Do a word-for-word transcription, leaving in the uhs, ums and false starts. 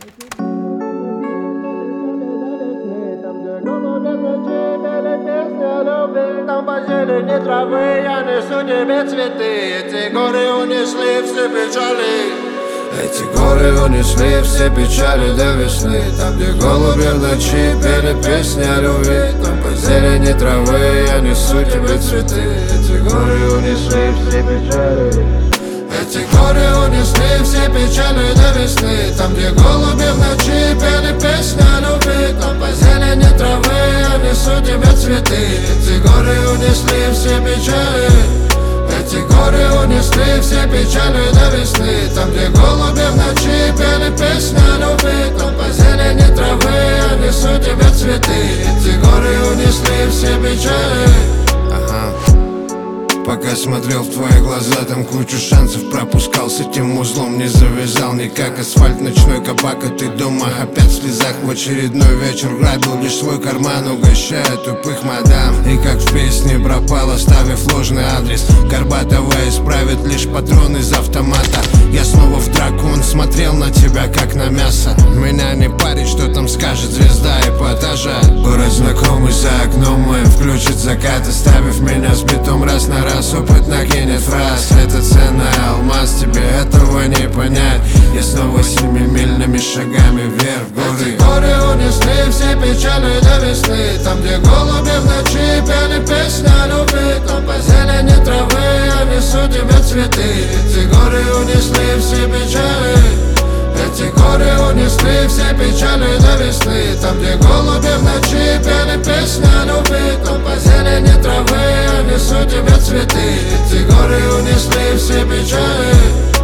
Там по зелени травы я несу тебе цветы. Эти горы унесли все печали. Эти горы унесли все печали до весны. Там, где голуби в ночи пели песни о любви. Там по зелени травы я несу тебе цветы. Эти горы унесли все печали. Эти горы унесли все печали до весны. Там, где голуби в ночи пели песни о любви. Там по зелени травы я несу тебе цветы. Эти горы унесли все печали. Эти горы унесли все печали до весны. Там, где голуби в ночи пели песни о любви. Там по зелени травы я несу тебе цветы. Эти горы унесли все печали. Ага. Пока смотрел в твои глаза, там кучу шансов пропускал. С этим узлом не завязал никак. Асфальт, ночной кабак, а ты дома опять в слезах. В очередной вечер грабил лишь свой карман, угощая тупых мадам. И как в песне пропал, оставив ложный адрес. Горбатова исправит лишь патрон из автомата. Я снова в дракон, смотрел на тебя как на мясо. Меня не парит, что там скажет звезда эпатажа. Город знакомый за окном мой, включит закат, оставив меня с битом раз на раз. Опыт накинет фраз, это ценный алмаз, тебе этого не понять. Я снова семимильными шагами вверх горы. Эти горы унесли все печали до весны. Там, где голуби в ночи пели песни о любви. Там по зелени травы я несу тебе цветы. Эти горы унесли все печали. Эти горы унесли все печали до весны. Там, где голуби в ночи пели песни о любви. Там по зелени травы я несу тебе цветы. Эти горы унесли все печали.